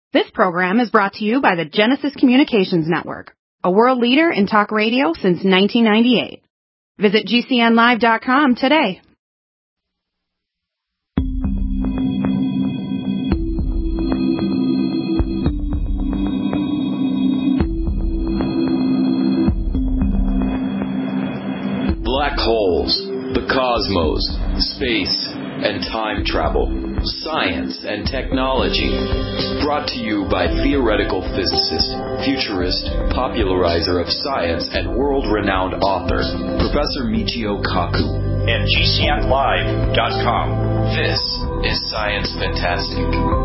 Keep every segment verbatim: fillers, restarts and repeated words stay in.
This program is brought to you by the Genesis Communications Network, a world leader in talk radio since nineteen ninety-eight. Visit G C N live dot com today. Black holes, the cosmos, space, and time travel, science and technology. Brought to you by theoretical physicist, futurist, popularizer of science, and world-renowned author, Professor Michio Kaku. And G C N live dot com. This is Science Fantastic.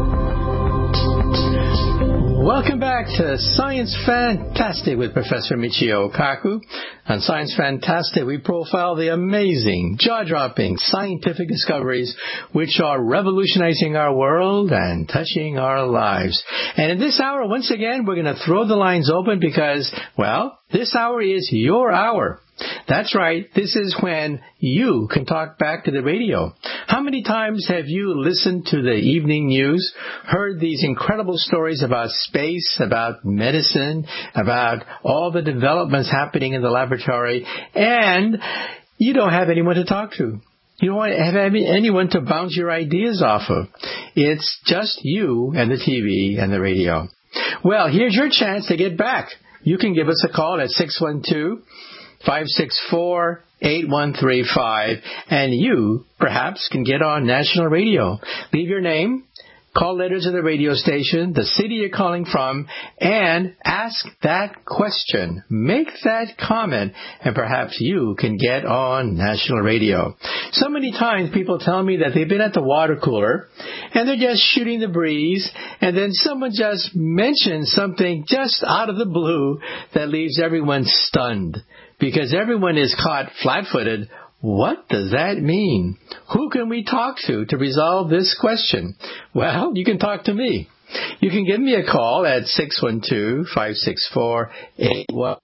Welcome back to Science Fantastic with Professor Michio Kaku. On Science Fantastic, we profile the amazing, jaw-dropping scientific discoveries which are revolutionizing our world and touching our lives. And in this hour, once again, we're going to throw the lines open because, well, this hour is your hour. That's right. This is when you can talk back to the radio. How many times have you listened to the evening news, heard these incredible stories about space, about medicine, about all the developments happening in the laboratory, and you don't have anyone to talk to? You don't have anyone to bounce your ideas off of. It's just you and the T V and the radio. Well, here's your chance to get back. You can give us a call at six one two, five six four, eight one three five, and you, perhaps, can get on national radio. Leave your name, call letters to the radio station, the city you're calling from, and ask that question. Make that comment, and perhaps you can get on national radio. So many times people tell me that they've been at the water cooler, and they're just shooting the breeze, and then someone just mentions something just out of the blue that leaves everyone stunned. Because everyone is caught flat-footed. What does that mean? Who can we talk to to resolve this question? Well, you can talk to me. You can give me a call at six one two, five six four, eight one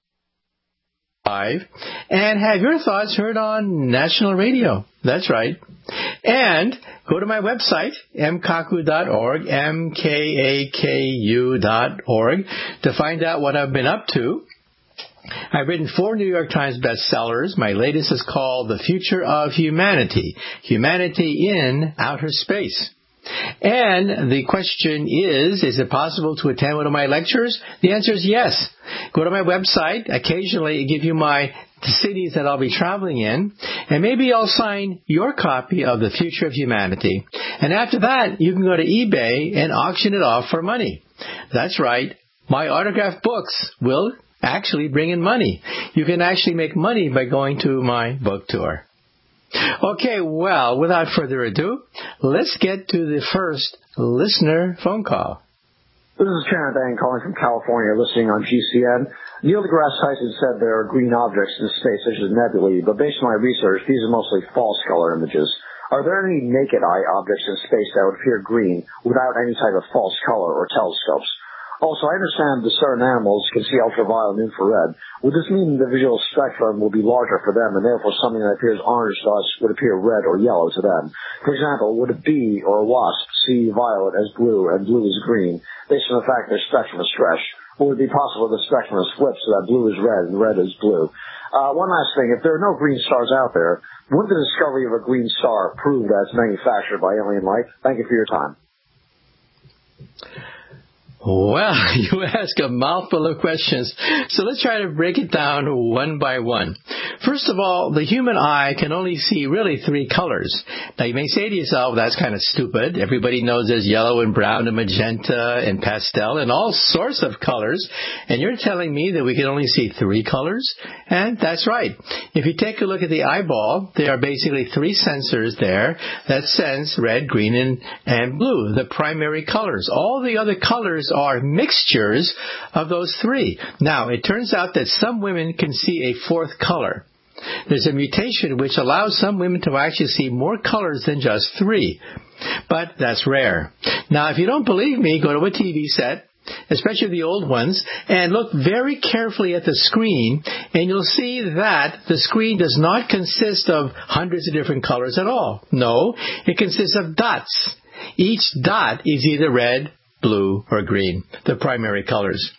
five and have your thoughts heard on national radio. That's right. And go to my website, m kaku dot org, M K A K U dot org, to find out what I've been up to. I've written four New York Times bestsellers. My latest is called The Future of Humanity, Humanity in Outer Space. And the question is, is it possible to attend one of my lectures? The answer is yes. Go to my website. Occasionally I give you my the cities that I'll be traveling in, and maybe I'll sign your copy of The Future of Humanity. And after that, you can go to eBay and auction it off for money. That's right. My autographed books will actually bring in money. You can actually make money by going to my book tour. Okay, well, without further ado, let's get to the first listener phone call. This is Karen Bang calling from California, listening on G C N. Neil deGrasse Tyson said there are green objects in space such as nebulae, but based on my research, these are mostly false color images. Are there any naked eye objects in space that would appear green without any type of false color or telescopes? Also, I understand that certain animals can see ultraviolet and infrared. Would this mean the visual spectrum will be larger for them, and therefore something that appears orange to us would appear red or yellow to them? For example, would a bee or a wasp see violet as blue and blue as green, based on the fact their spectrum is stretched? Or would it be possible the spectrum is flipped so that blue is red and red is blue? Uh, one last thing, if there are no green stars out there, wouldn't the discovery of a green star prove that it's manufactured by alien life? Thank you for your time. Well, you ask a mouthful of questions, so let's try to break it down one by one. First of all, the human eye can only see really three colors. Now, you may say to yourself, that's kind of stupid. Everybody knows there's yellow and brown and magenta and pastel and all sorts of colors, and you're telling me that we can only see three colors? And that's right. If you take a look at the eyeball, there are basically three sensors there that sense red, green, and, and blue, the primary colors. All the other colors are mixtures of those three. Now, it turns out that some women can see a fourth color. There's a mutation which allows some women to actually see more colors than just three. But that's rare. Now, if you don't believe me, go to a T V set, especially the old ones, and look very carefully at the screen, and you'll see that the screen does not consist of hundreds of different colors at all. No, it consists of dots. Each dot is either red, blue, or green, the primary colors.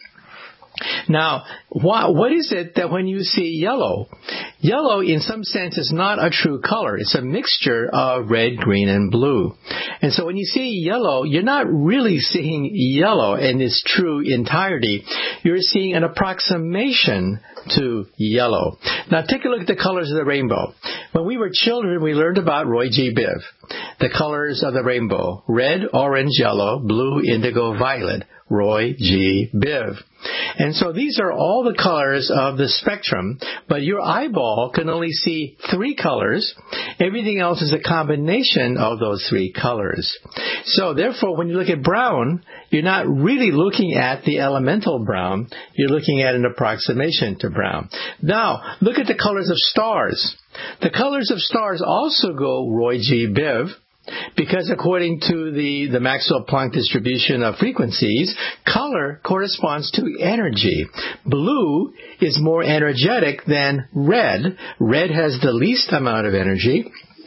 Now, what, what is it that when you see yellow? Yellow, in some sense, is not a true color. It's a mixture of red, green, and blue. And so when you see yellow, you're not really seeing yellow in its true entirety. You're seeing an approximation to yellow. Now, take a look at the colors of the rainbow. When we were children, we learned about Roy G. Biv. The colors of the rainbow: red, orange, yellow, blue, indigo, violet. Roy G. Biv. And so these are all the colors of the spectrum, but your eyeball can only see three colors. Everything else is a combination of those three colors. So therefore, when you look at brown, you're not really looking at the elemental brown. You're looking at an approximation to brown. Now, look at the colors of stars. The colors of stars also go Roy G. Biv, because according to the, the Maxwell-Planck distribution of frequencies, color corresponds to energy. Blue is more energetic than red. Red has the least amount of energy.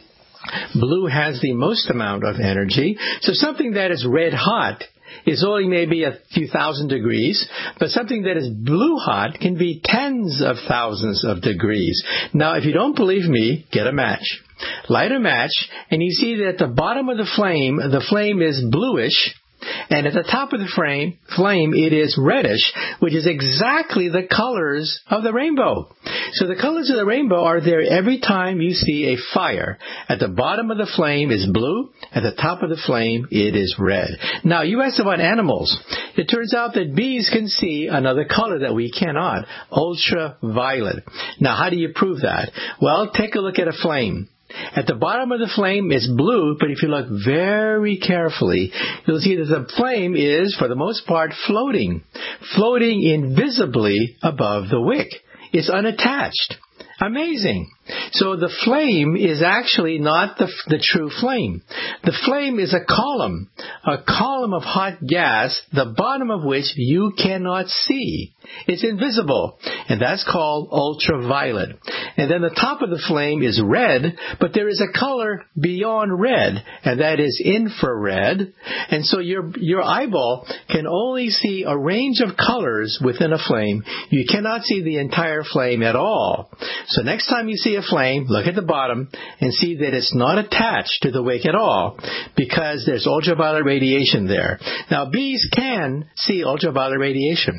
Blue has the most amount of energy. So something that is red hot is only maybe a few thousand degrees, but something that is blue hot can be tens of thousands of degrees. Now, if you don't believe me, get a match. Light a match, and you see that at the bottom of the flame, the flame is bluish, and at the top of the frame, flame, it is reddish, which is exactly the colors of the rainbow. So the colors of the rainbow are there every time you see a fire. At the bottom of the flame is blue. At the top of the flame, it is red. Now, you asked about animals. It turns out that bees can see another color that we cannot, ultraviolet. Now, how do you prove that? Well, take a look at a flame. At the bottom of the flame is blue, but if you look very carefully, you'll see that the flame is, for the most part, floating. Floating invisibly above the wick. It's unattached. Amazing. So the flame is actually not the, the true flame. The flame is a column, a column of hot gas, the bottom of which you cannot see. It's invisible, and that's called ultraviolet. And then the top of the flame is red, but there is a color beyond red, and that is infrared. And so your your eyeball can only see a range of colors within a flame. You cannot see the entire flame at all. So next time you see a flame, look at the bottom and see that it's not attached to the wick at all, because there's ultraviolet radiation there. Now, bees can see ultraviolet radiation.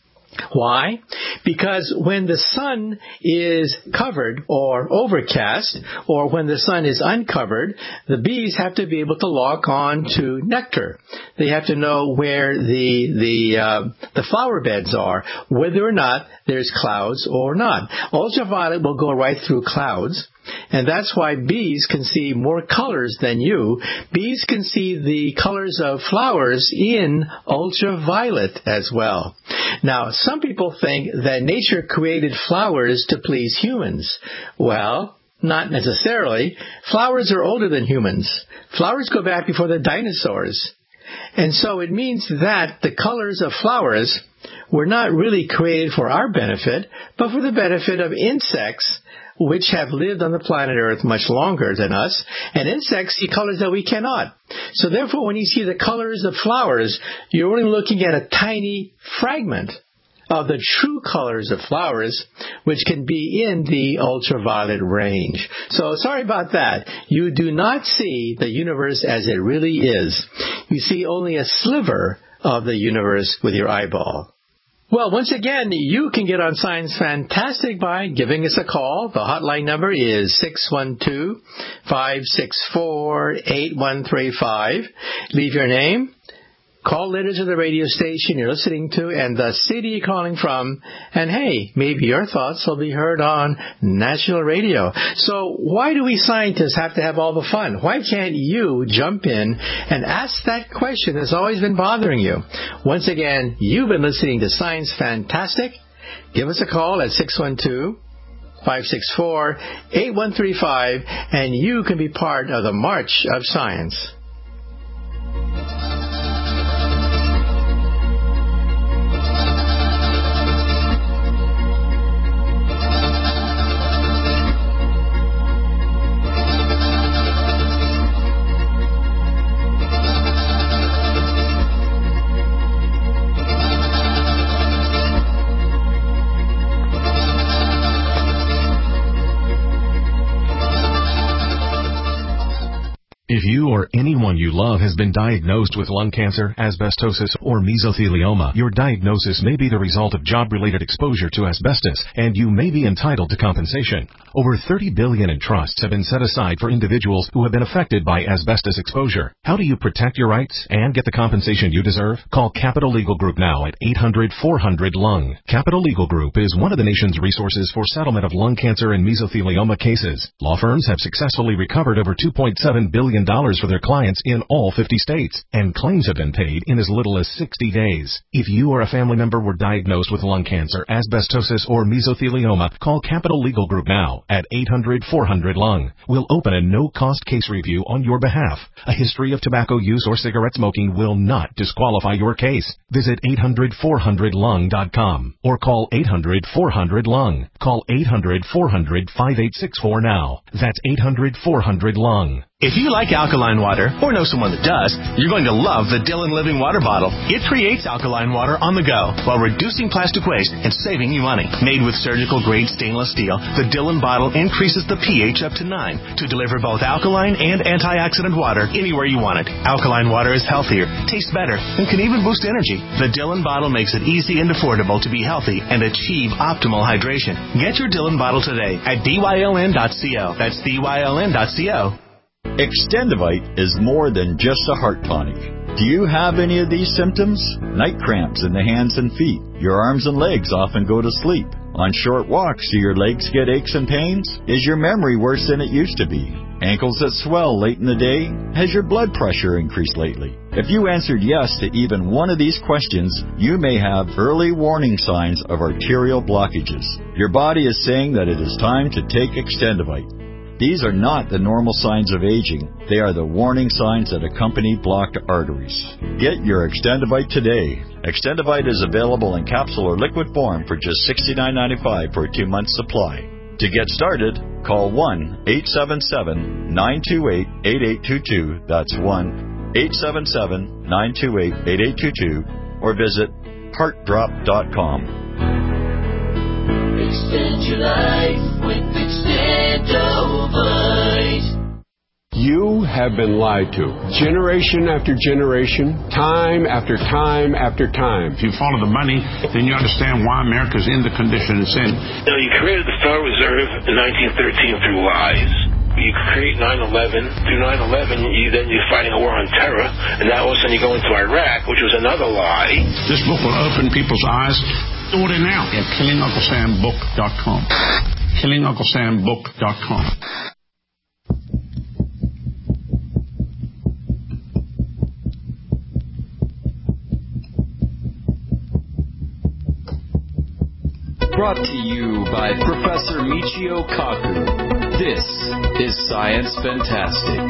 Why? Because when the sun is covered or overcast, or when the sun is uncovered, the bees have to be able to lock on to nectar. They have to know where the the uh, the flower beds are, whether or not there's clouds or not. Ultraviolet will go right through clouds. And that's why bees can see more colors than you. Bees can see the colors of flowers in ultraviolet as well. Now, some people think that nature created flowers to please humans. Well, not necessarily. Flowers are older than humans. Flowers go back before the dinosaurs. And so it means that the colors of flowers were not really created for our benefit, but for the benefit of insects, which have lived on the planet Earth much longer than us, and insects see colors that we cannot. So therefore, when you see the colors of flowers, you're only looking at a tiny fragment of the true colors of flowers, which can be in the ultraviolet range. So sorry about that. You do not see the universe as it really is. You see only a sliver of the universe with your eyeball. Well, once again, you can get on Science Fantastic by giving us a call. The hotline number is six one two, five six four, eight one three five. Leave your name, call letters to the radio station you're listening to, and the city you're calling from. And hey, maybe your thoughts will be heard on national radio. So why do we scientists have to have all the fun? Why can't you jump in and ask that question that's always been bothering you? Once again, you've been listening to Science Fantastic. Give us a call at six one two, five six four, eight one three five, and you can be part of the March of Science. love has been diagnosed with lung cancer, asbestosis, or mesothelioma, your diagnosis may be the result of job-related exposure to asbestos, and you may be entitled to compensation. Over thirty billion dollars in trusts have been set aside for individuals who have been affected by asbestos exposure. How do you protect your rights and get the compensation you deserve? Call Capital Legal Group now at eight hundred four hundred lung. Capital Legal Group is one of the nation's resources for settlement of lung cancer and mesothelioma cases. Law firms have successfully recovered over two point seven billion dollars for their clients in all fifty states, and claims have been paid in as little as sixty days. If you or a family member were diagnosed with lung cancer, asbestosis, or mesothelioma, call Capital Legal Group now at eight hundred four hundred lung. We'll open a no-cost case review on your behalf. A history of tobacco use or cigarette smoking will not disqualify your case. Visit eight hundred four hundred lung dot com or call eight hundred four hundred lung. Call eight hundred four hundred five eight six four now. That's eight hundred four hundred lung. If you like alkaline water, or know someone that does, you're going to love the Dillon Living Water Bottle. It creates alkaline water on the go while reducing plastic waste and saving you money. Made with surgical-grade stainless steel, the Dillon bottle increases the pH up to nine to deliver both alkaline and antioxidant water anywhere you want it. Alkaline water is healthier, tastes better, and can even boost energy. The Dillon bottle makes it easy and affordable to be healthy and achieve optimal hydration. Get your Dillon bottle today at D Y L N dot co. That's D Y L N dot co. Extendivite is more than just a heart tonic. Do you have any of these symptoms? Night cramps in the hands and feet. Your arms and legs often go to sleep. On short walks, do your legs get aches and pains? Is your memory worse than it used to be? Ankles that swell late in the day? Has your blood pressure increased lately? If you answered yes to even one of these questions, you may have early warning signs of arterial blockages. Your body is saying that it is time to take Extendivite. These are not the normal signs of aging. They are the warning signs that accompany blocked arteries. Get your Extendivite today. Extendivite is available in capsule or liquid form for just sixty-nine ninety-five for a two-month supply. To get started, call one eight seven seven nine two eight eight eight two two. That's one eight seven seven nine two eight eight eight two two. Or visit heart drop dot com. Extend your life with Extendivite. You have been lied to. Generation after generation, time after time after time. If you follow the money, then you understand why America's in the condition it's in. Now, you created the Federal Reserve in nineteen thirteen through lies. You create nine eleven. Through nine eleven, you, then you're fighting a war on terror. And now all of a sudden you go into Iraq, which was another lie. This book will open people's eyes. Order now at killing uncle sam book dot com. killing uncle sam book dot com. Brought to you by Professor Michio Kaku. This is Science Fantastic.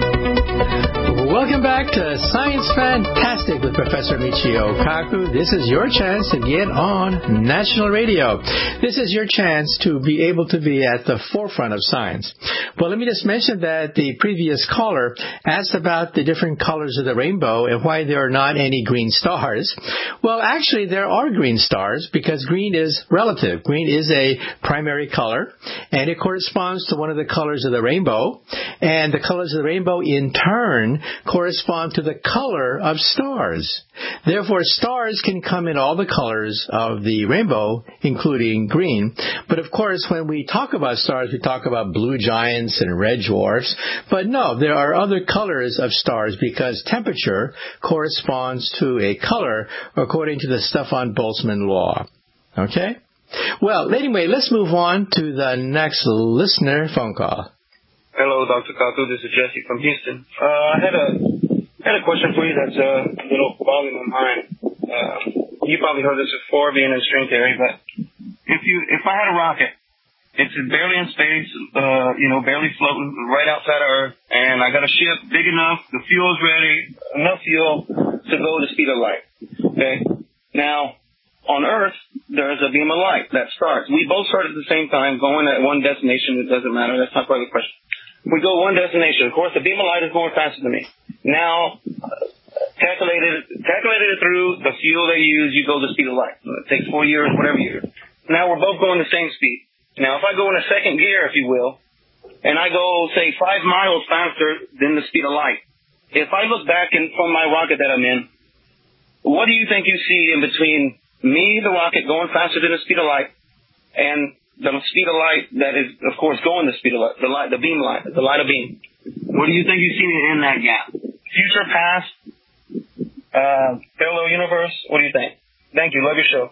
Welcome back to Science Fantastic with Professor Michio Kaku. This is your chance to get on national radio. This is your chance to be able to be at the forefront of science. Well, let me just mention that the previous caller asked about the different colors of the rainbow and why there are not any green stars. Well, actually, there are green stars because green is relative. Green is a primary color, and it corresponds to one of the colors of the rainbow. And the colors of the rainbow, in turn, correspond to the color of stars. Therefore, stars can come in all the colors of the rainbow, including green. But of course, when we talk about stars, we talk about blue giants and red dwarfs. But no, there are other colors of stars because temperature corresponds to a color according to the Stefan-Boltzmann law. Okay? Well, anyway, let's move on to the next listener phone call. Hello, Doctor Kaku. This is Jesse from Houston. Uh, I had a had a question for you that's uh, a little boggling my mind. Uh, you probably heard this before, being in string theory, but if you if I had a rocket, it's barely in space, uh, you know, barely floating right outside of Earth, and I got a ship big enough, the fuel's ready, enough fuel to go the speed of light. Okay. Now, on Earth, there's a beam of light that starts. We both start at the same time, going at one destination. It doesn't matter. That's not part of the question. We go one destination. Of course, the beam of light is going faster than me. Now, uh, calculated, calculated it through the fuel they use, you go the speed of light. It takes four years, whatever year. Now we're both going the same speed. Now, if I go in a second gear, if you will, and I go, say, five miles faster than the speed of light, if I look back in, from my rocket that I'm in, what do you think you see in between me, the rocket, going faster than the speed of light, and the speed of light that is, of course, going the speed of light, the light, the beam light, the light of beam? What do you think you see in that gap? Future, past, uh, parallel universe? What do you think? Thank you. Love your show.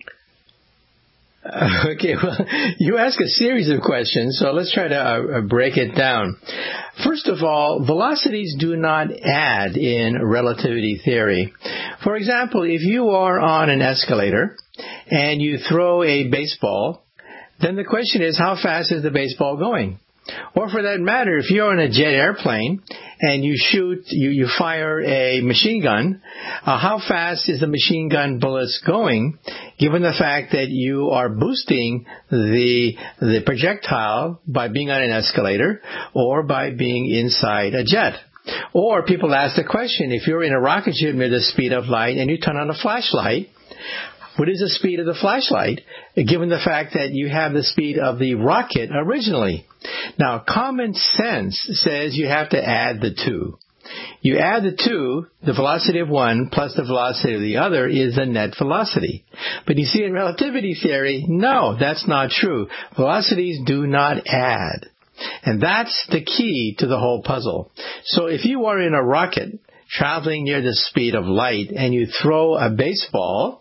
Uh, okay, well, you ask a series of questions, so let's try to uh, break it down. First of all, velocities do not add in relativity theory. For example, if you are on an escalator and you throw a baseball, then the question is, how fast is the baseball going? Or for that matter, if you're on a jet airplane and you shoot, you, you fire a machine gun, uh, how fast is the machine gun bullets going, given the fact that you are boosting the the projectile by being on an escalator or by being inside a jet? Or people ask the question, if you're in a rocket ship near the speed of light and you turn on a flashlight, what is the speed of the flashlight, given the fact that you have the speed of the rocket originally? Now, common sense says you have to add the two. You add the two, the velocity of one plus the velocity of the other is the net velocity. But you see, in relativity theory, no, that's not true. Velocities do not add. And that's the key to the whole puzzle. So if you are in a rocket traveling near the speed of light and you throw a baseball,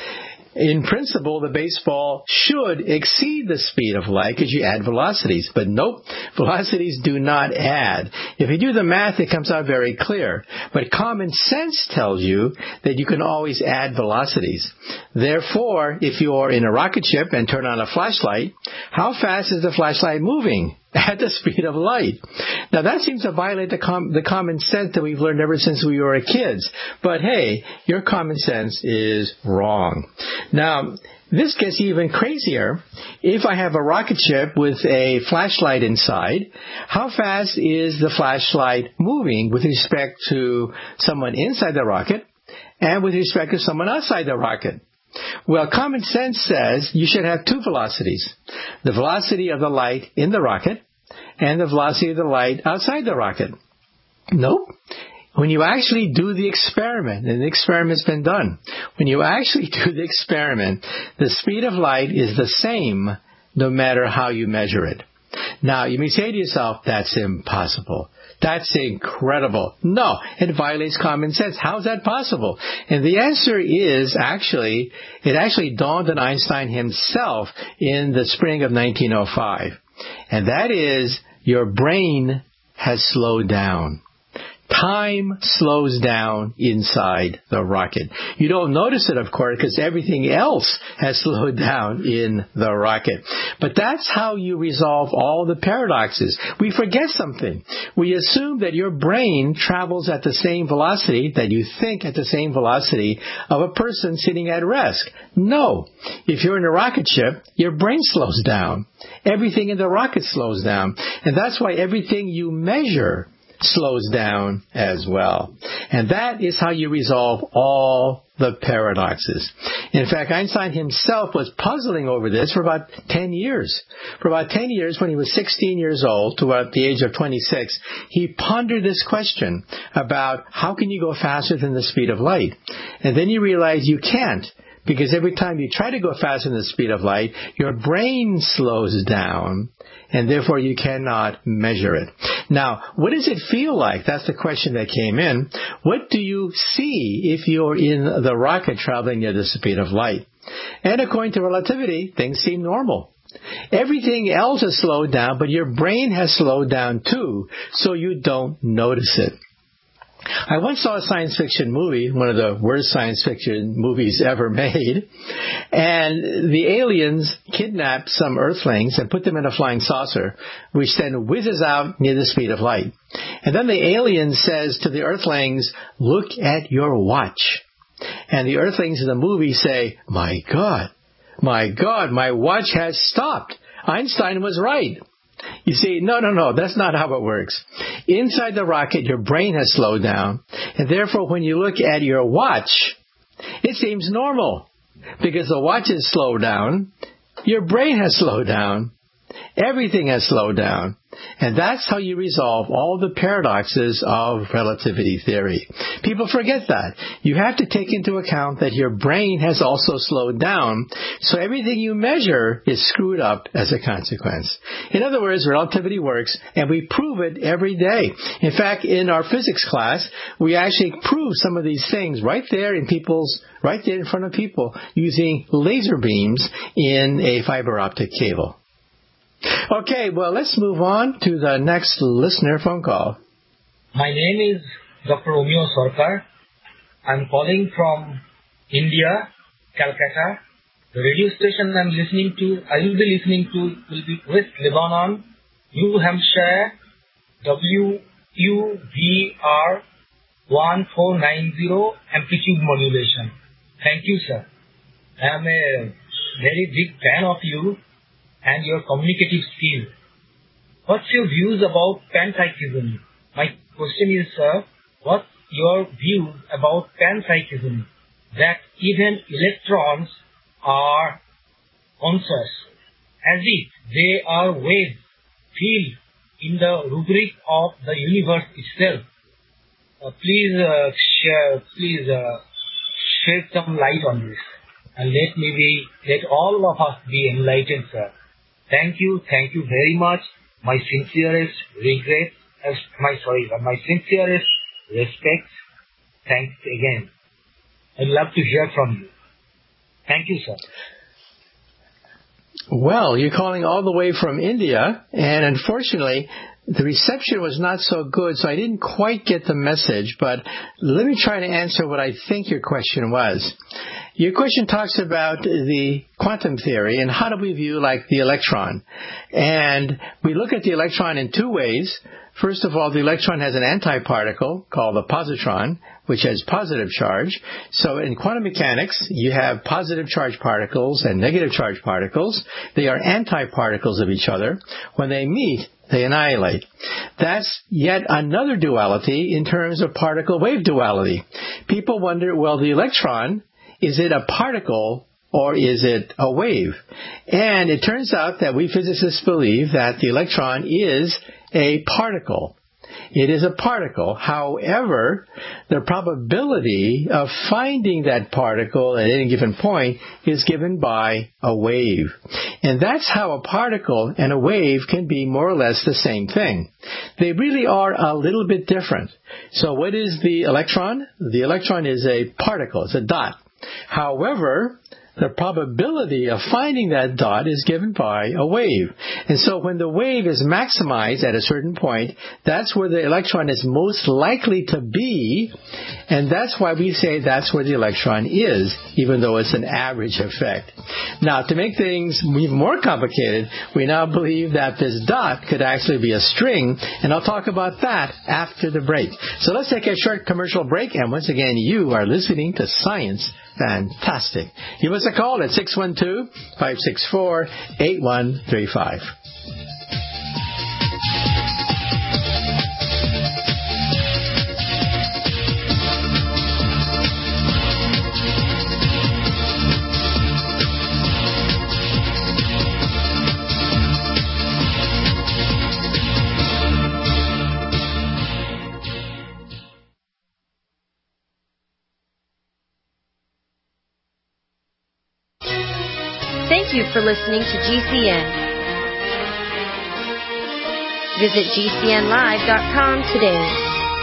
in principle, the baseball should exceed the speed of light because you add velocities. But nope, velocities do not add. If you do the math, it comes out very clear. But common sense tells you that you can always add velocities. Therefore, if you are in a rocket ship and turn on a flashlight, how fast is the flashlight moving? At the speed of light. Now, that seems to violate the, com- the common sense that we've learned ever since we were kids. But hey, your common sense is wrong. Now, this gets even crazier. If I have a rocket ship with a flashlight inside, how fast is the flashlight moving with respect to someone inside the rocket and with respect to someone outside the rocket? Well, common sense says you should have two velocities. The velocity of the light in the rocket and the velocity of the light outside the rocket. Nope. When you actually do the experiment, and the experiment's been done, when you actually do the experiment, the speed of light is the same no matter how you measure it. Now, you may say to yourself, that's impossible. That's incredible. No, it violates common sense. How is that possible? And the answer is actually, it actually dawned on Einstein himself in the spring of nineteen oh five. And that is, your brain has slowed down. Time slows down inside the rocket. You don't notice it, of course, because everything else has slowed down in the rocket. But that's how you resolve all the paradoxes. We forget something. We assume that your brain travels at the same velocity, that you think at the same velocity of a person sitting at rest. No. If you're in a rocket ship, your brain slows down. Everything in the rocket slows down. And that's why everything you measure slows down as well. And that is how you resolve all the paradoxes. In fact, Einstein himself was puzzling over this for about ten years. For about ten years, when he was sixteen years old, to about the age of twenty-six, he pondered this question about how can you go faster than the speed of light? And then you realize you can't. Because every time you try to go faster than the speed of light, your brain slows down, and therefore you cannot measure it. Now, what does it feel like? That's the question that came in. What do you see if you're in the rocket traveling near the speed of light? And according to relativity, things seem normal. Everything else has slowed down, but your brain has slowed down too, so you don't notice it. I once saw a science fiction movie, one of the worst science fiction movies ever made, and the aliens kidnap some Earthlings and put them in a flying saucer, which then whizzes out near the speed of light. And then the alien says to the Earthlings, "Look at your watch." And the Earthlings in the movie say, "My God, my God, my watch has stopped. Einstein was right." You see, no, no, no, that's not how it works. Inside the rocket, your brain has slowed down, and therefore when you look at your watch, it seems normal. Because the watch has slowed down, your brain has slowed down, Everything has slowed down. And that's how you resolve all the paradoxes of relativity theory. People forget that. You have to take into account that your brain has also slowed down, so everything you measure is screwed up as a consequence. In other words, relativity works, and we prove it every day. In fact, in our physics class, we actually prove some of these things right there in people's, right there in front of people using laser beams in a fiber optic cable. Okay, well, let's move on to the next listener phone call. My name is Doctor Omeo Sarkar. I'm calling from India, Calcutta. The radio station I'm listening to, I will be listening to, will be West Lebanon, New Hampshire, W U V R one four nine zero amplitude modulation. Thank you, sir. I am a very big fan of you and your communicative skill. What's your views about panpsychism? My question is, sir, what's your views about panpsychism? That even electrons are conscious, as if they are waves filled in the rubric of the universe itself. Uh, please uh, share, please uh, shed some light on this, and let me be, let all of us be enlightened, sir. Thank you, thank you very much. My sincerest regrets, uh, my sorry, my sincerest respects. Thanks again. I'd love to hear from you. Thank you, sir. Well, you're calling all the way from India, and unfortunately, the reception was not so good, so I didn't quite get the message, but let me try to answer what I think your question was. Your question talks about the quantum theory and how do we view, like, the electron. And we look at the electron in two ways. First of all, the electron has an antiparticle called a positron, which has positive charge. So in quantum mechanics, you have positive charge particles and negative charge particles. They are antiparticles of each other. When they meet, they annihilate. That's yet another duality in terms of particle-wave duality. People wonder, well, the electron, is it a particle or is it a wave? And it turns out that we physicists believe that the electron is a particle. It is a particle. However, the probability of finding that particle at any given point is given by a wave. And that's how a particle and a wave can be more or less the same thing. They really are a little bit different. So what is the electron? The electron is a particle. It's a dot. However, the probability of finding that dot is given by a wave. And so when the wave is maximized at a certain point, that's where the electron is most likely to be, and that's why we say that's where the electron is, even though it's an average effect. Now, to make things even more complicated, we now believe that this dot could actually be a string, and I'll talk about that after the break. So let's take a short commercial break, and once again, you are listening to Science Fantastic. Give us a call at six one two, five six four, eight one three five. Thank you for listening to G C N. Visit G C N live dot com today.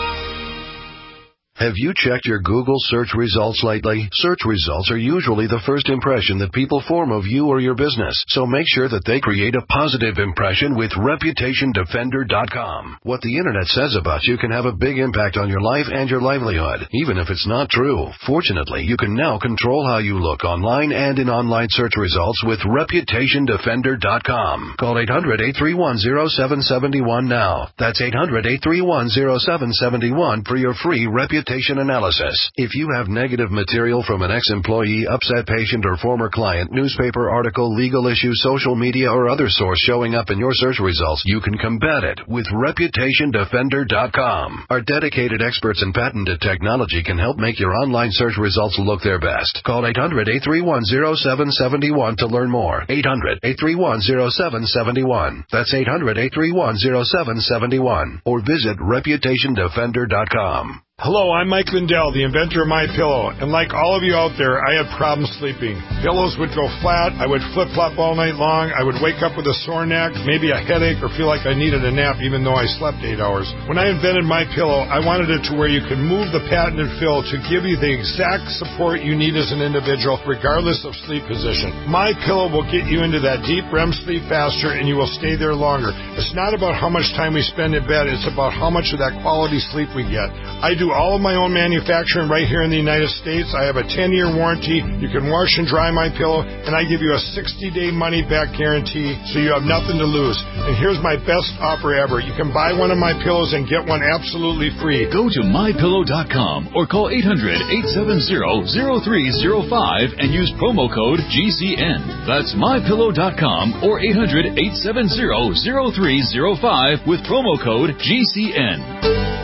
Have you checked your Google search results lately? Search results are usually the first impression that people form of you or your business, so make sure that they create a positive impression with Reputation Defender dot com. What the Internet says about you can have a big impact on your life and your livelihood, even if it's not true. Fortunately, you can now control how you look online and in online search results with Reputation Defender dot com. Call eight hundred, eight three one, zero seven seven one now. That's eight hundred, eight three one, zero seven seven one for your free Reputation reputation analysis. If you have negative material from an ex-employee, upset patient, or former client, newspaper article, legal issue, social media, or other source showing up in your search results, you can combat it with reputation defender dot com. Our dedicated experts in patented technology can help make your online search results look their best. Call eight hundred, eight three one, zero seven seven one to learn more. eight hundred, eight three one, zero seven seven one. That's eight hundred, eight three one, zero seven seven one. Or visit reputation defender dot com. Hello, I'm Mike Lindell, the inventor of MyPillow, and like all of you out there, I had problems sleeping. Pillows would go flat, I would flip-flop all night long, I would wake up with a sore neck, maybe a headache, or feel like I needed a nap even though I slept eight hours. When I invented MyPillow, I wanted it to where you could move the patented fill to give you the exact support you need as an individual, regardless of sleep position. MyPillow will get you into that deep R E M sleep faster, and you will stay there longer. It's not about how much time we spend in bed, it's about how much of that quality sleep we get. I do all of my own manufacturing right here in the United States. I have a ten-year warranty. You can wash and dry my pillow, and I give you a sixty-day money-back guarantee, so you have nothing to lose. And here's my best offer ever. You can buy one of my pillows and get one absolutely free. Go to my pillow dot com or call eight hundred, eight seven zero, zero three zero five and use promo code G C N. That's my pillow dot com or eight hundred, eight seven zero, zero three zero five with promo code G C N.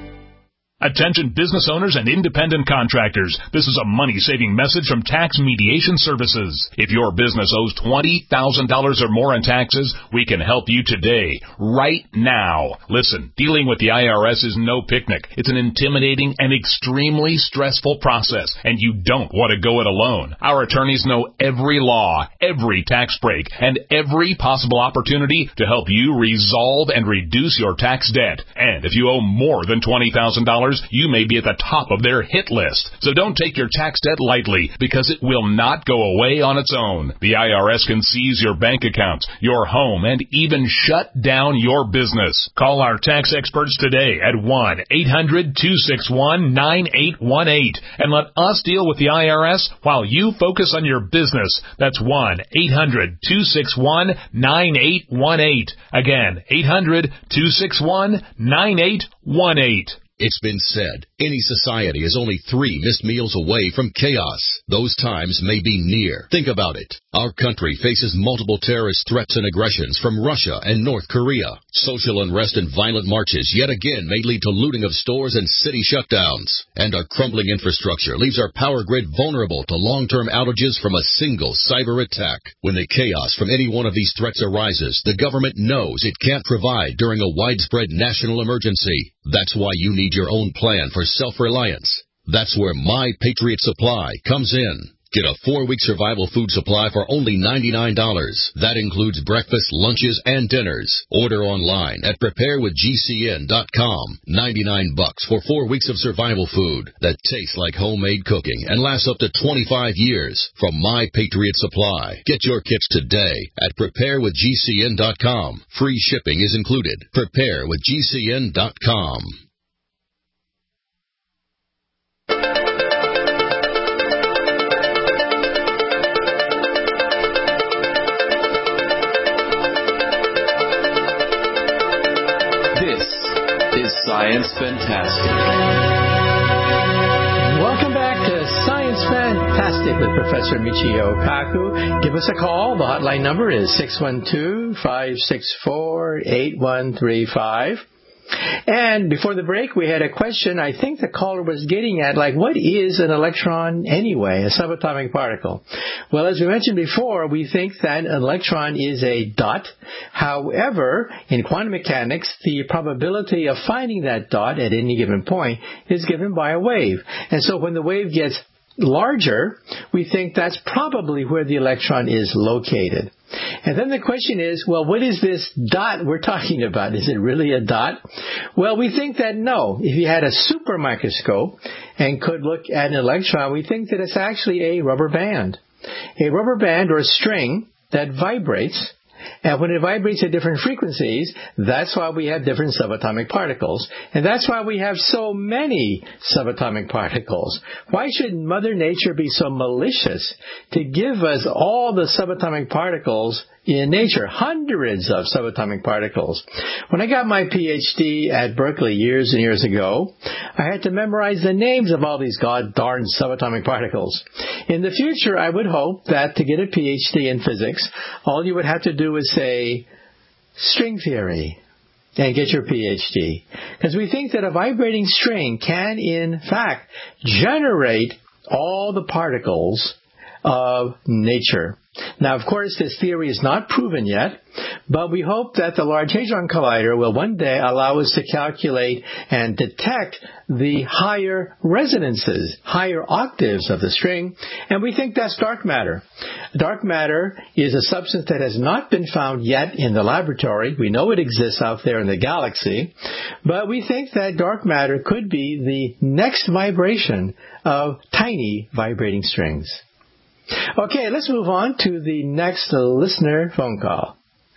Attention business owners and independent contractors. This is a money-saving message from Tax Mediation Services. If your business owes twenty thousand dollars or more in taxes, we can help you today, right now. Listen, dealing with the I R S is no picnic. It's an intimidating and extremely stressful process, and you don't want to go it alone. Our attorneys know every law, every tax break, and every possible opportunity to help you resolve and reduce your tax debt. And if you owe more than twenty thousand dollars, you may be at the top of their hit list. So don't take your tax debt lightly, because it will not go away on its own. The I R S can seize your bank accounts, your home, and even shut down your business. Call our tax experts today at one eight hundred, two six one, nine eight one eight and let us deal with the I R S while you focus on your business. That's one eight hundred, two six one, nine eight one eight. Again, eight hundred, two six one, nine eight one eight. It's been said, any society is only three missed meals away from chaos. Those times may be near. Think about it. Our country faces multiple terrorist threats and aggressions from Russia and North Korea. Social unrest and violent marches yet again may lead to looting of stores and city shutdowns. And our crumbling infrastructure leaves our power grid vulnerable to long-term outages from a single cyber attack. When the chaos from any one of these threats arises, the government knows it can't provide during a widespread national emergency. That's why you need your own plan for self-reliance. That's where My Patriot Supply comes in. Get a four-week survival food supply for only ninety-nine dollars. That includes breakfast, lunches, and dinners. Order online at prepare with G C N dot com. ninety-nine bucks for four weeks of survival food that tastes like homemade cooking and lasts up to twenty-five years from My Patriot Supply. Get your kits today at prepare with G C N dot com. Free shipping is included. prepare with G C N dot com. Science Fantastic. Welcome back to Science Fantastic with Professor Michio Kaku. Give us a call. The hotline number is six one two, five six four, eight one three five. And before the break, we had a question I think the caller was getting at, like, what is an electron anyway, a subatomic particle? Well, as we mentioned before, we think that an electron is a dot. However, in quantum mechanics, the probability of finding that dot at any given point is given by a wave. And so when the wave gets larger, we think that's probably where the electron is located. And then the question is, well, what is this dot we're talking about? Is it really a dot? Well, we think that no. If you had a super microscope and could look at an electron, we think that it's actually a rubber band. A rubber band or a string that vibrates. And when it vibrates at different frequencies, that's why we have different subatomic particles. And that's why we have so many subatomic particles. Why should Mother Nature be so malicious to give us all the subatomic particles in nature? Hundreds of subatomic particles. When I got my P H D at Berkeley years and years ago, I had to memorize the names of all these god darn subatomic particles. In the future, I would hope that to get a P H D in physics, all you would have to do is say string theory and get your P H D. Because we think that a vibrating string can, in fact, generate all the particles of nature. Now, of course, this theory is not proven yet, but we hope that the Large Hadron Collider will one day allow us to calculate and detect the higher resonances, higher octaves of the string, and we think that's dark matter. Dark matter is a substance that has not been found yet in the laboratory. We know it exists out there in the galaxy, but we think that dark matter could be the next vibration of tiny vibrating strings. Okay, let's move on to the next listener phone call.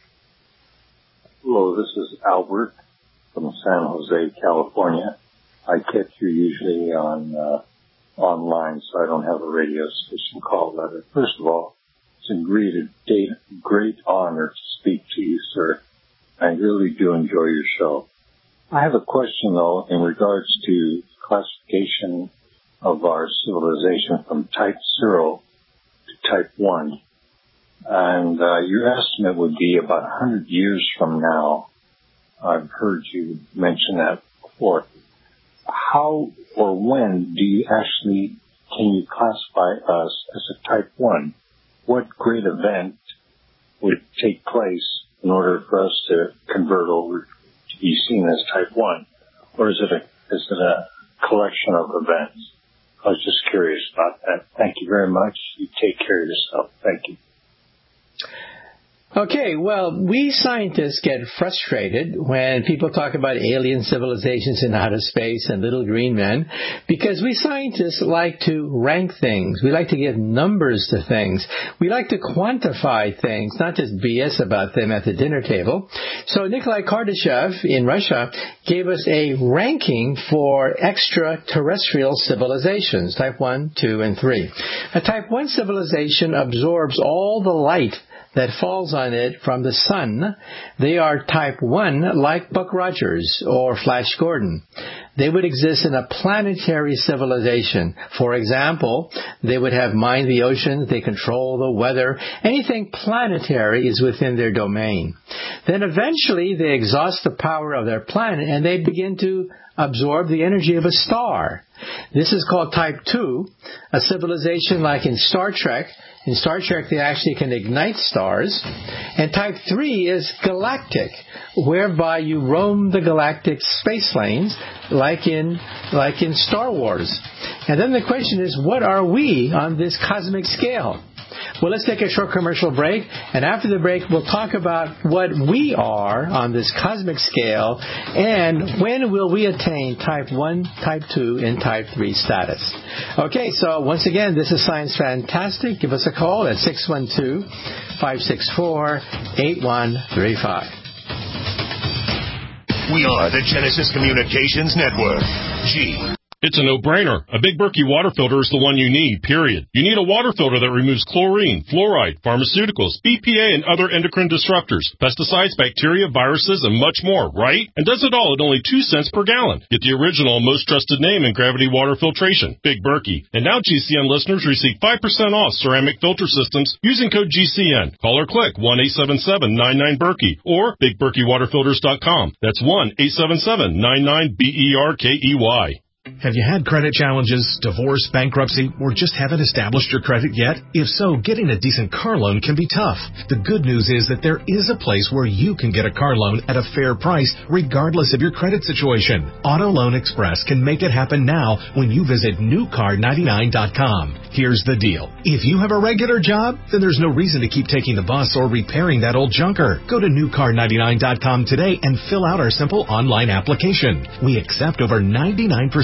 Hello, this is Albert from San Jose, California. I catch you usually on uh, online, so I don't have a radio station call letter. First of all, it's a great, a great honor to speak to you, sir. I really do enjoy your show. I have a question, though, in regards to classification of our civilization from type zero type one, and uh, your estimate would be about one hundred years from now. I've heard you mention that before. How or when do you actually, can you classify us as a type one? What great event would take place in order for us to convert over to be seen as type one? Or is it a, is it a collection of events? I was just curious about that. Thank you very much. You take care of yourself. Thank you. Okay, well, we scientists get frustrated when people talk about alien civilizations in outer space and little green men, because we scientists like to rank things. We like to give numbers to things. We like to quantify things, not just B S about them at the dinner table. So Nikolai Kardashev in Russia gave us a ranking for extraterrestrial civilizations, type one, two, and three. A type one civilization absorbs all the light that falls on it from the sun. They are type one, like Buck Rogers or Flash Gordon. They would exist in a planetary civilization. For example, they would have mined the oceans, they control the weather. Anything planetary is within their domain. Then eventually they exhaust the power of their planet and they begin to absorb the energy of a star. This is called type two, a civilization like in Star Trek. In Star Trek, they actually can ignite stars. And type three is galactic, whereby you roam the galactic space lanes like in like in Star Wars. And then the question is, what are we on this cosmic scale? Well, let's take a short commercial break, and after the break, we'll talk about what we are on this cosmic scale, and when will we attain type one, type two, and type three status. Okay, so once again, this is Science Fantastic. Give us a call at six one two, five six four, eight one three five. We are the Genesis Communications Network. G. It's a no-brainer. A Big Berkey water filter is the one you need, period. You need a water filter that removes chlorine, fluoride, pharmaceuticals, B P A, and other endocrine disruptors, pesticides, bacteria, viruses, and much more, right? And does it all at only two cents per gallon. Get the original and most trusted name in gravity water filtration, Big Berkey. And now G C N listeners receive five percent off ceramic filter systems using code G C N. Call or click one eight seven seven nine nine Berkey or big berkey water filters dot com. That's one eight seven seven nine nine B E R K E Y. Have you had credit challenges, divorce, bankruptcy, or just haven't established your credit yet? If so, getting a decent car loan can be tough. The good news is that there is a place where you can get a car loan at a fair price, regardless of your credit situation. Auto Loan Express can make it happen now when you visit new car ninety-nine dot com. Here's the deal. If you have a regular job, then there's no reason to keep taking the bus or repairing that old junker. Go to new car ninety-nine dot com today and fill out our simple online application. We accept over ninety-nine percent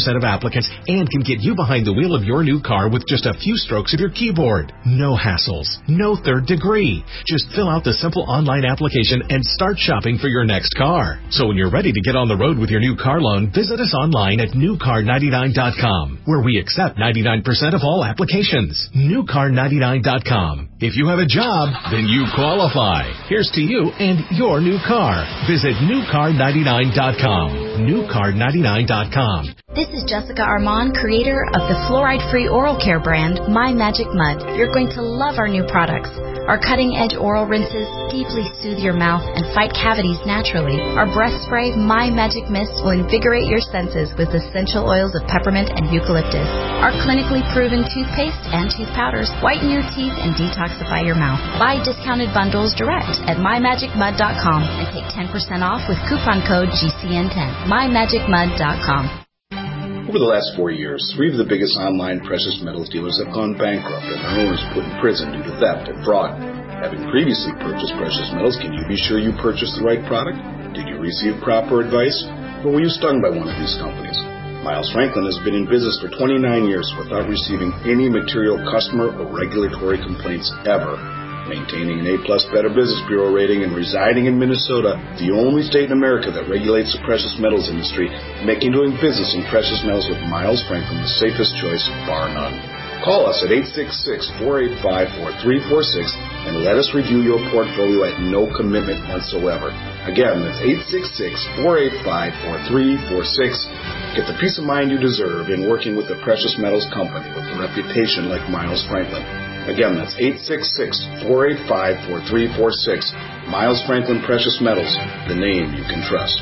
percent of applicants and can get you behind the wheel of your new car with just a few strokes of your keyboard. No hassles, no third degree. Just fill out the simple online application and start shopping for your next car. So when you're ready to get on the road with your new car loan, visit us online at new car ninety-nine dot com, where we accept ninety-nine percent of all applications. new car ninety-nine dot com. If you have a job, then you qualify. Here's to you and your new car. Visit new car ninety-nine dot com. new car ninety-nine dot com. This is Jessica Armand, creator of the fluoride-free oral care brand, My Magic Mud. You're going to love our new products. Our cutting-edge oral rinses deeply soothe your mouth and fight cavities naturally. Our breath spray, My Magic Mist, will invigorate your senses with essential oils of peppermint and eucalyptus. Our clinically proven toothpaste and tooth powders whiten your teeth and detoxify your mouth. Buy discounted bundles direct at my magic mud dot com and take ten percent off with coupon code G C N ten. my magic mud dot com. Over the last four years, three of the biggest online precious metals dealers have gone bankrupt and their owners put in prison due to theft and fraud. Having previously purchased precious metals, can you be sure you purchased the right product? Did you receive proper advice? Or were you stung by one of these companies? Miles Franklin has been in business for twenty-nine years without receiving any material customer or regulatory complaints ever. Maintaining an A-plus Better Business Bureau rating and residing in Minnesota, the only state in America that regulates the precious metals industry, making doing business in precious metals with Miles Franklin the safest choice, bar none. Call us at eight six six, four eight five, four three four six and let us review your portfolio at no commitment whatsoever. Again, that's eight six six, four eight five, four three four six. Get the peace of mind you deserve in working with a precious metals company with a reputation like Miles Franklin. Again, that's eight six six, four eight five, four three four six. Miles Franklin Precious Metals, the name you can trust.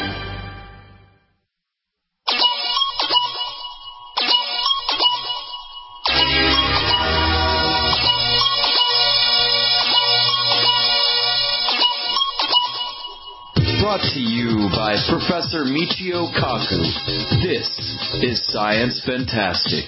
Brought to you by Professor Michio Kaku. This is Science Fantastic.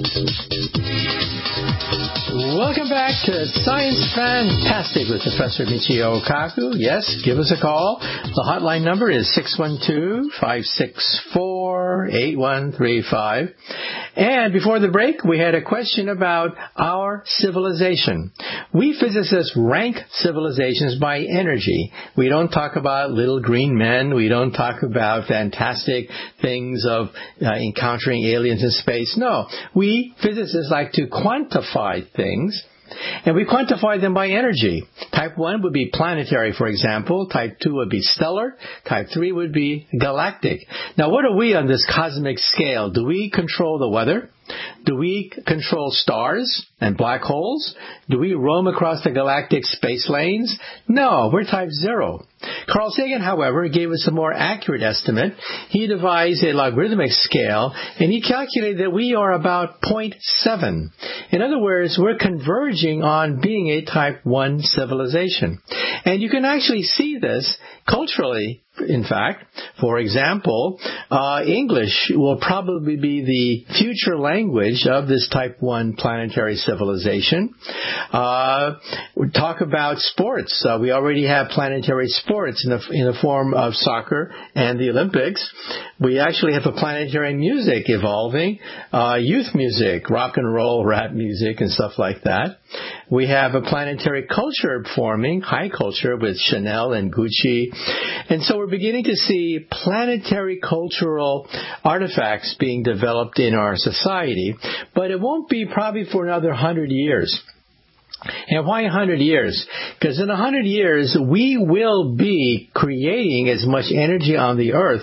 Welcome back to Science Fantastic with Professor Michio Kaku. Yes, give us a call. The hotline number is six one two, five six four, eight one three five. And before the break, we had a question about our civilization. We physicists rank civilizations by energy. We don't talk about little green men. We don't talk about fantastic things of uh, encountering aliens in space. No, we physicists like to quantify things. And we quantify them by energy. Type one would be planetary, for example. Type two would be stellar. Type three would be galactic. Now, what are we on this cosmic scale? Do we control the weather? Do we control stars and black holes? Do we roam across the galactic space lanes? No, we're type zero. Carl Sagan, however, gave us a more accurate estimate. He devised a logarithmic scale, and he calculated that we are about zero point seven. In other words, we're converging on being a type one civilization. And you can actually see this culturally. In fact, for example, uh, English will probably be the future language of this type one planetary civilization. Uh, we talk about sports. Uh, we already have planetary sports in the, in the form of soccer and the Olympics. We actually have a planetary music evolving, uh, youth music, rock and roll, rap music, and stuff like that. We have a planetary culture forming, high culture, with Chanel and Gucci. And so we're beginning to see planetary cultural artifacts being developed in our society, but it won't be probably for another hundred years. And why a hundred years? Because in a hundred years, we will be creating as much energy on the Earth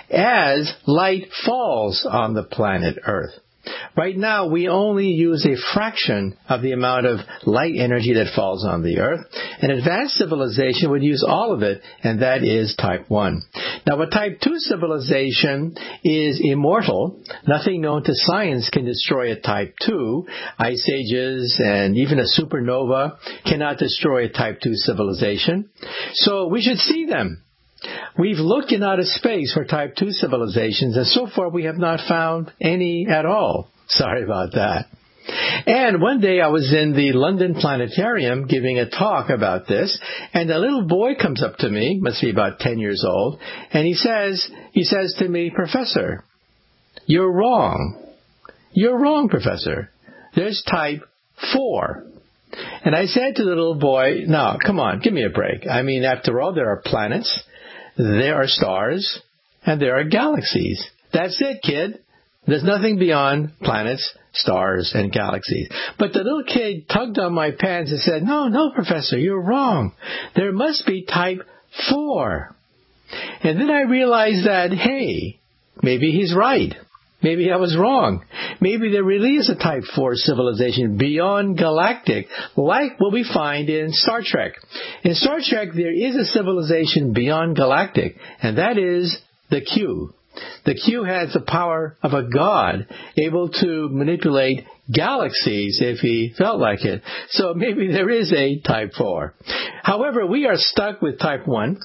as light falls on the planet Earth. Right now, we only use a fraction of the amount of light energy that falls on the Earth. An advanced civilization would use all of it, and that is type one. Now, a type two civilization is immortal. Nothing known to science can destroy a type two. Ice ages and even a supernova cannot destroy a type two civilization. So we should see them. We've looked in outer space for type two civilizations, and so far we have not found any at all. Sorry about that. And one day I was in the London Planetarium giving a talk about this, and a little boy comes up to me, must be about ten years old, and he says, he says to me, "Professor, You're wrong. You're wrong, Professor. There's type four. And I said to the little boy, no, come on, give me a break. I mean, after all, there are planets, there are stars, and there are galaxies. That's it, kid. There's nothing beyond planets, stars, and galaxies. But the little kid tugged on my pants and said, no, no, Professor, you're wrong. There must be type four. And then I realized that, hey, maybe he's right. Maybe I was wrong. Maybe there really is a type four civilization beyond galactic, like what we find in Star Trek. In Star Trek, there is a civilization beyond galactic, and that is the Q. The Q has the power of a god, able to manipulate galaxies if he felt like it. So maybe there is a type four. However, we are stuck with type one,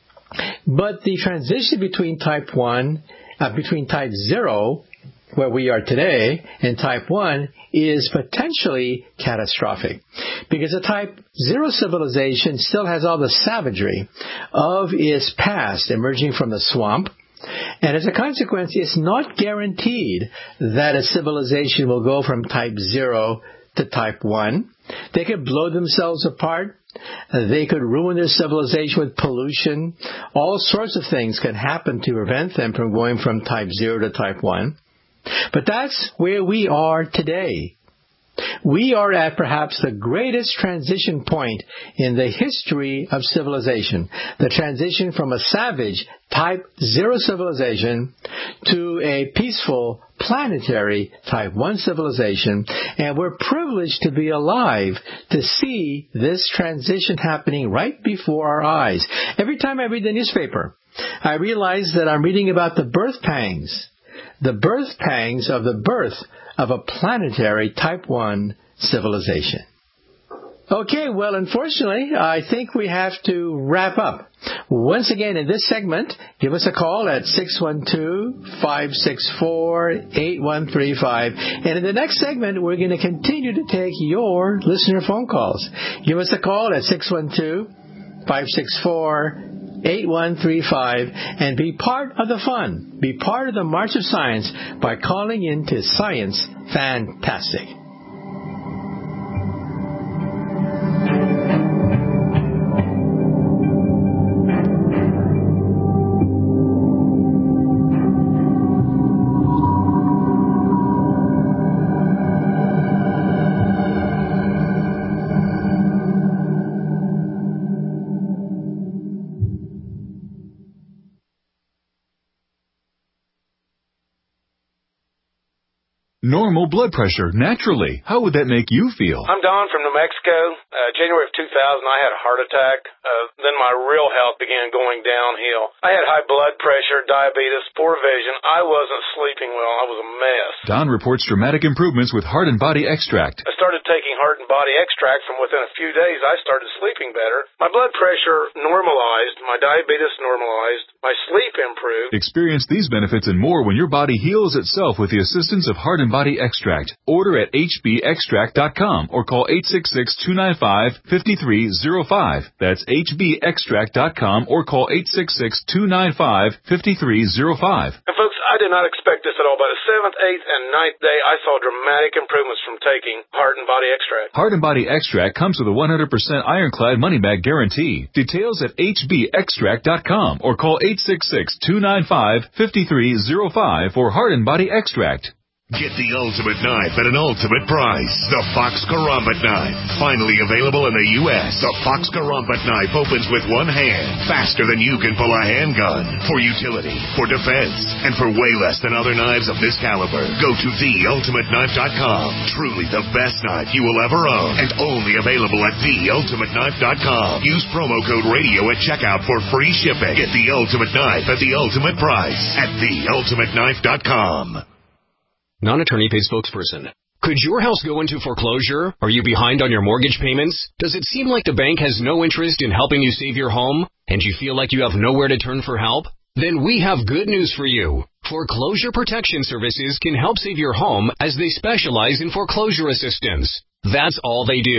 but the transition between type one Uh, between type zero, where we are today, and type one is potentially catastrophic. Because a type zero civilization still has all the savagery of its past emerging from the swamp. And as a consequence, it's not guaranteed that a civilization will go from type zero to type one. They could blow themselves apart. They could ruin their civilization with pollution. All sorts of things can happen to prevent them from going from type zero to type one. But that's where we are today. We are at perhaps the greatest transition point in the history of civilization. The transition from a savage type zero civilization to a peaceful planetary type one civilization. And we're privileged to be alive to see this transition happening right before our eyes. Every time I read the newspaper, I realize that I'm reading about the birth pangs. The birth pangs of the birth of a planetary type one civilization. Okay, well, unfortunately, I think we have to wrap up. Once again, in this segment, give us a call at six one two, five six four, eight one three five. And in the next segment, we're going to continue to take your listener phone calls. Give us a call at six one two, five six four, eight one three five and be part of the fun. Be part of the March of Science by calling in to Science Fantastic. Normal blood pressure, naturally. How would that make you feel? I'm Don from New Mexico. Uh, January of two thousand, I had a heart attack. Uh, then my real health began going downhill. I had high blood pressure, diabetes, poor vision. I wasn't sleeping well. I was a mess. Don reports dramatic improvements with Heart and Body Extract. I started taking Heart and Body Extract. From within a few days, I started sleeping better. My blood pressure normalized. My diabetes normalized. My sleep improved. Experience these benefits and more when your body heals itself with the assistance of Heart and Body Extract. Order at h b extract dot com or call eight six six, two nine five, five three zero five. That's h b extract dot com or call eight six six, two nine five, five three zero five. And folks, I did not expect this at all. By the seventh, eighth, and ninth day, I saw dramatic improvements from taking Heart and Body Extract. Heart and Body Extract comes with a one hundred percent ironclad money-back guarantee. Details at h b extract dot com or call eight six six, two nine five, five three zero five for Heart and Body Extract. Get the ultimate knife at an ultimate price. The Fox Karambit knife. Finally available in the U S The Fox Karambit knife opens with one hand, faster than you can pull a handgun. For utility, for defense, and for way less than other knives of this caliber. Go to the ultimate knife dot com. Truly the best knife you will ever own. And only available at the ultimate knife dot com. Use promo code radio at checkout for free shipping. Get the ultimate knife at the ultimate price at the ultimate knife dot com. Non-attorney paid spokesperson. Could your house go into foreclosure? Are you behind on your mortgage payments? Does it seem like the bank has no interest in helping you save your home? And you feel like you have nowhere to turn for help? Then we have good news for you. Foreclosure Protection Services can help save your home as they specialize in foreclosure assistance. That's all they do.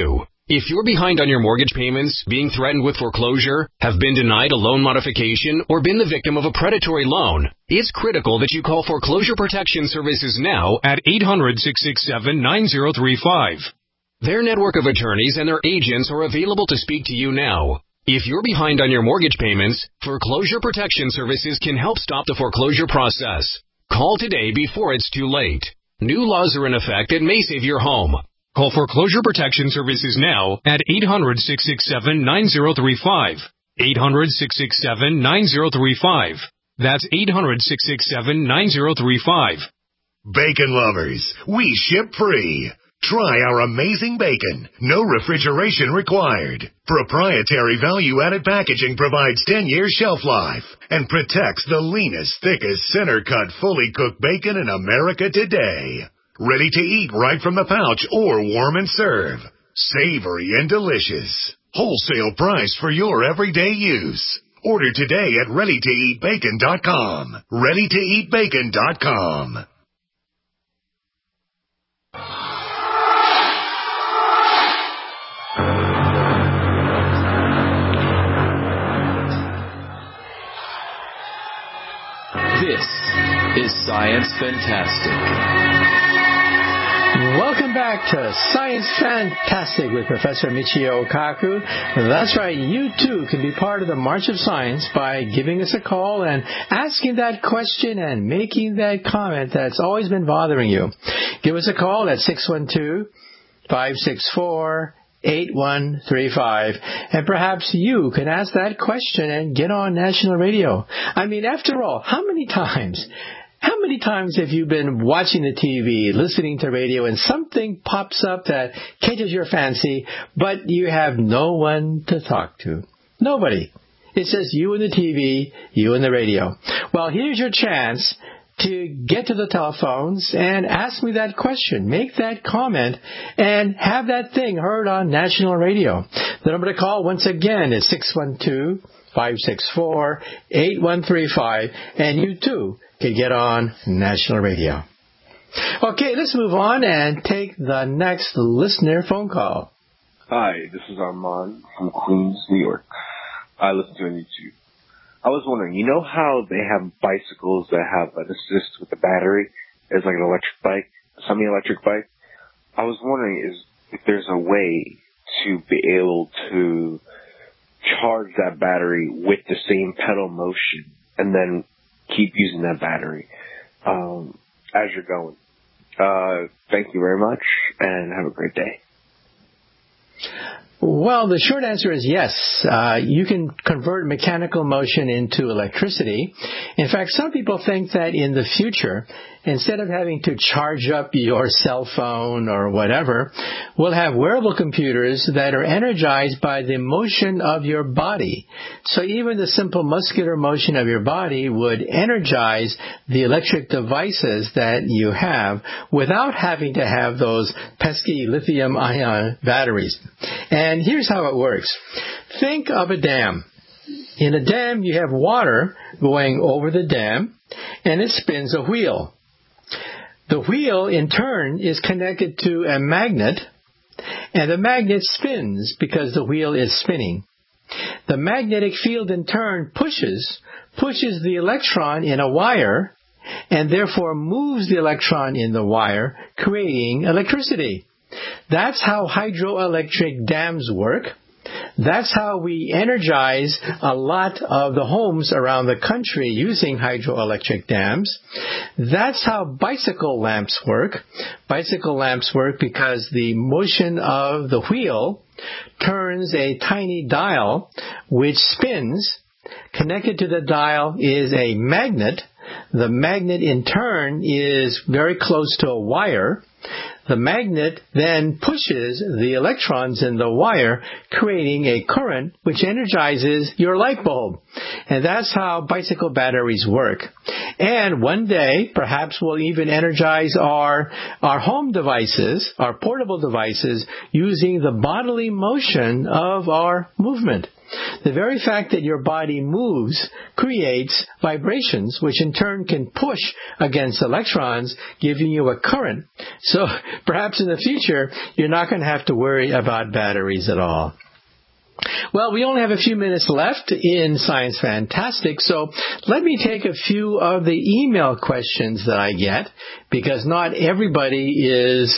If you're behind on your mortgage payments, being threatened with foreclosure, have been denied a loan modification, or been the victim of a predatory loan, it's critical that you call Foreclosure Protection Services now at eight hundred, six six seven, nine zero three five. Their network of attorneys and their agents are available to speak to you now. If you're behind on your mortgage payments, Foreclosure Protection Services can help stop the foreclosure process. Call today before it's too late. New laws are in effect that may save your home. Call Foreclosure Protection Services now at eight hundred, six six seven, nine zero three five. eight hundred, six six seven, nine zero three five. That's eight hundred, six six seven, nine zero three five. Bacon lovers, we ship free. Try our amazing bacon. No refrigeration required. Proprietary value-added packaging provides ten years shelf life and protects the leanest, thickest, center-cut, fully cooked bacon in America today. Ready to eat right from the pouch or warm and serve. Savory and delicious. Wholesale price for your everyday use. Order today at ready to eat bacon dot com. ready to eat bacon dot com. This is Science Fantastic. Welcome back to Science Fantastic with Professor Michio Kaku. That's right, you too can be part of the March of Science by giving us a call and asking that question and making that comment that's always been bothering you. Give us a call at six one two, five six four, eight one three five, and perhaps you can ask that question and get on national radio. I mean, after all, how many times... How many times have you been watching the T V, listening to radio, and something pops up that catches your fancy, but you have no one to talk to? Nobody. It's just you and the T V, you and the radio. Well, here's your chance to get to the telephones and ask me that question, make that comment, and have that thing heard on national radio. The number to call, once again, is six one two, five six four, eight one three five, and you too can get on national radio. Okay, let's move on and take the next listener phone call. Hi, this is Armand from Queens, New York. I listen to on YouTube. I was wondering, you know how they have bicycles that have an assist with the battery? It's like an electric bike, a semi-electric bike. I was wondering is if there's a way to be able to charge that battery with the same pedal motion and then keep using that battery um, as you're going. Uh, thank you very much, and have a great day. Well, the short answer is yes. Uh, you can convert mechanical motion into electricity. In fact, some people think that in the future, instead of having to charge up your cell phone or whatever, we'll have wearable computers that are energized by the motion of your body. So even the simple muscular motion of your body would energize the electric devices that you have without having to have those pesky lithium-ion batteries. And here's how it works. Think of a dam. In a dam, you have water going over the dam, and it spins a wheel. The wheel, in turn, is connected to a magnet, and the magnet spins because the wheel is spinning. The magnetic field, in turn, pushes, pushes the electron in a wire, and therefore moves the electron in the wire, creating electricity. That's how hydroelectric dams work. That's how we energize a lot of the homes around the country using hydroelectric dams. That's how bicycle lamps work. Bicycle lamps work because the motion of the wheel turns a tiny dial which spins. Connected to the dial is a magnet. The magnet, in turn, is very close to a wire. The magnet then pushes the electrons in the wire, creating a current which energizes your light bulb. And that's how bicycle batteries work. And one day, perhaps we'll even energize our, our home devices, our portable devices, using the bodily motion of our movement. The very fact that your body moves creates vibrations, which in turn can push against electrons, giving you a current. So perhaps in the future, you're not going to have to worry about batteries at all. Well, we only have a few minutes left in Science Fantastic, so let me take a few of the email questions that I get, because not everybody is,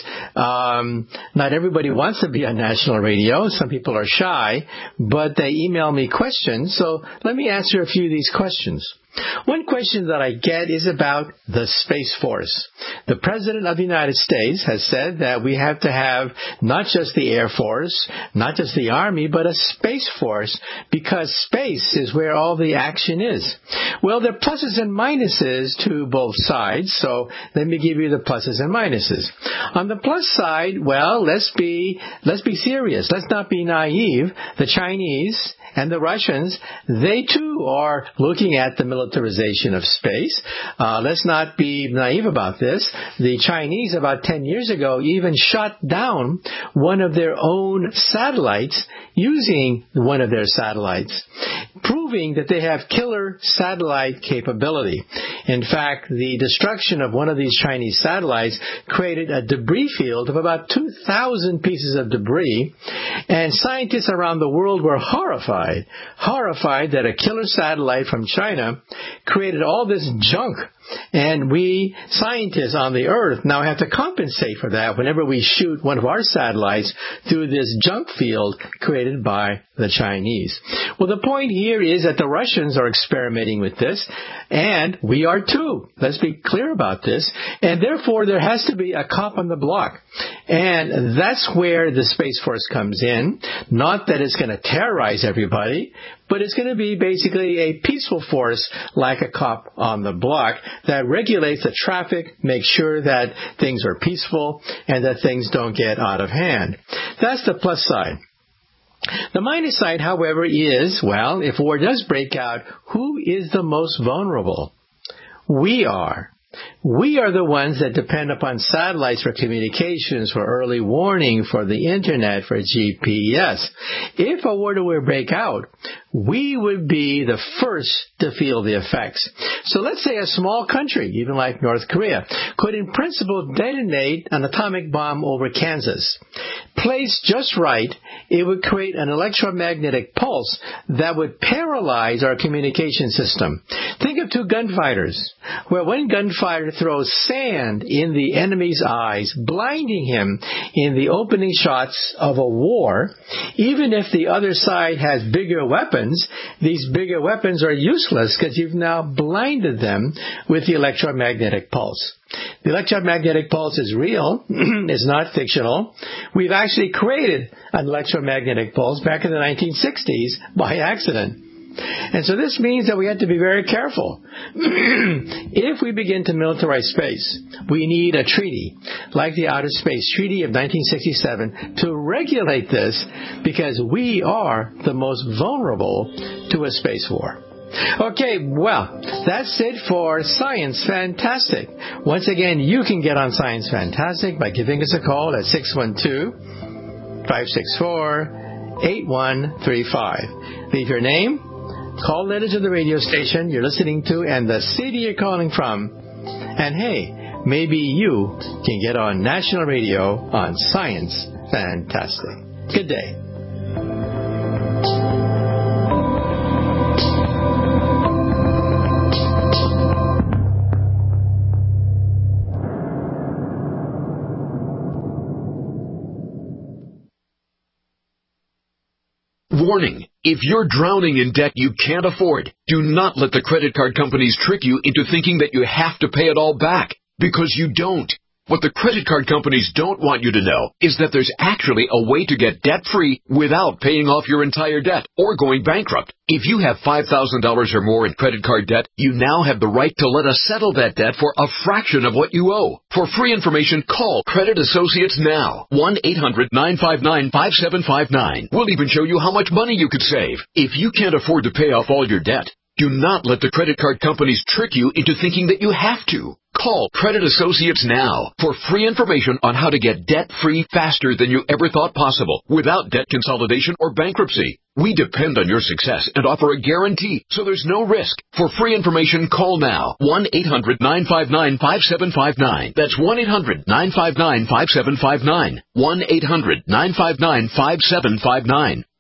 um, not everybody wants to be on national radio. Some people are shy, but they email me questions, so let me answer a few of these questions. One question that I get is about the Space Force. The President of the United States has said that we have to have not just the Air Force, not just the Army, but a Space Force, because space is where all the action is. Well, there are pluses and minuses to both sides, so let me give you the pluses and minuses. On the plus side, well, let's be, let's be serious. Let's not be naive. The Chinese and the Russians, they too are looking at the militarization of space. Uh, let's not be naive about this. The Chinese, about ten years ago, even shot down one of their own satellites using one of their satellites, proving that they have killer satellite capability. In fact, the destruction of one of these Chinese satellites created a debris field of about two thousand pieces of debris, and scientists around the world were horrified, horrified that a killer satellite from China created all this junk. And we scientists on the Earth now have to compensate for that whenever we shoot one of our satellites through this junk field created by the Chinese. Well, the point here is that the Russians are experimenting with this, and we are too. Let's be clear about this. And therefore, there has to be a cop on the block. And that's where the Space Force comes in. Not that it's going to terrorize everybody, but it's going to be basically a peaceful force like a cop on the block that regulates the traffic, makes sure that things are peaceful, and that things don't get out of hand. That's the plus side. The minus side, however, is, well, if war does break out, who is the most vulnerable? We are. We are the ones that depend upon satellites for communications, for early warning, for the Internet, for G P S. If a war were to break out, we would be the first to feel the effects. So let's say a small country, even like North Korea, could in principle detonate an atomic bomb over Kansas. Placed just right, it would create an electromagnetic pulse that would paralyze our communication system. Think of two gunfighters, where one gunfighter throws sand in the enemy's eyes, blinding him in the opening shots of a war. Even if the other side has bigger weapons, these bigger weapons are useless because you've now blinded them with the electromagnetic pulse. The electromagnetic pulse is real. It's not fictional. We've actually created an electromagnetic pulse back in the nineteen sixties by accident. And so this means that we have to be very careful. If we begin to militarize space, we need a treaty, like the Outer Space Treaty of nineteen sixty-seven, to regulate this, because we are the most vulnerable to a space war. Okay, well, that's it for Science Fantastic. Once again, you can get on Science Fantastic by giving us a call at six one two, five six four, eight one three five. Leave your name, call letter to the radio station you're listening to, and the city you're calling from. And hey, maybe you can get on national radio on Science Fantastic. Good day. Warning. If you're drowning in debt you can't afford, do not let the credit card companies trick you into thinking that you have to pay it all back, because you don't. What the credit card companies don't want you to know is that there's actually a way to get debt-free without paying off your entire debt or going bankrupt. If you have five thousand dollars or more in credit card debt, you now have the right to let us settle that debt for a fraction of what you owe. For free information, call Credit Associates now. one eight hundred nine five nine five seven five nine. We'll even show you how much money you could save. If you can't afford to pay off all your debt, Do not let the credit card companies trick you into thinking that you have to. Call Credit Associates now for free information on how to get debt-free faster than you ever thought possible without debt consolidation or bankruptcy. We depend on your success and offer a guarantee, so there's no risk. For free information, call now. one eight hundred nine five nine five seven five nine. That's one eight hundred nine five nine five seven five nine. one eight hundred nine five nine five seven five nine.